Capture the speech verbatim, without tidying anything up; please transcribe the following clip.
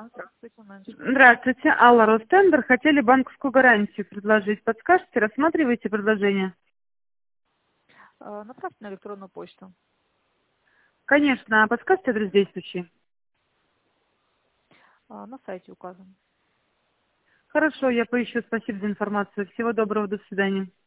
Да, здравствуйте, менеджер. Здравствуйте, Алла Ростендер. Хотели банковскую гарантию предложить. Подскажете, рассматриваете предложение? Э, Направьте на электронную почту. Конечно. А подскажете адрес действующий? Э, На сайте указан. Хорошо, я поищу. Спасибо за информацию. Всего доброго, до свидания.